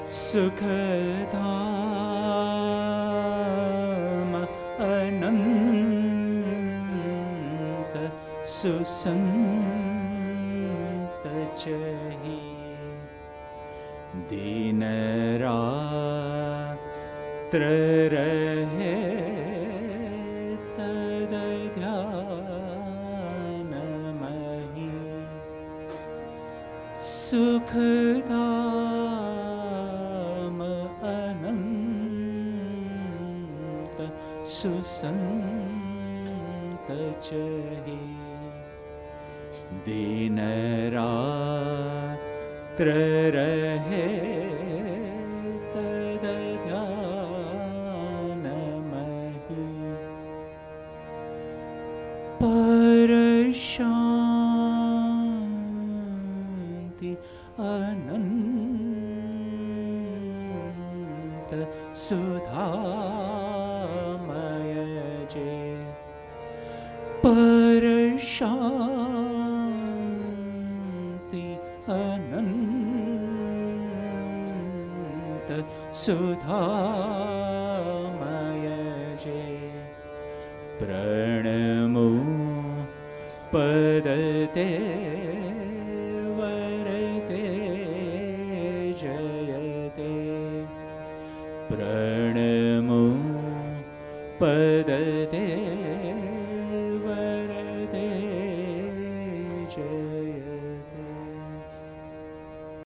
सुखधाम अनंत सुसंत चहि दिन रात्र रहे तद ध्यान महि सुखधाम अनंत सुसंत चहि दिन रात्र रहे तद ध्यान महि पर शांति अनंत सुधामय जे पर शांति अनंत सुधामय जे प्रणमो पदते वरते जयते प्रणमो पदते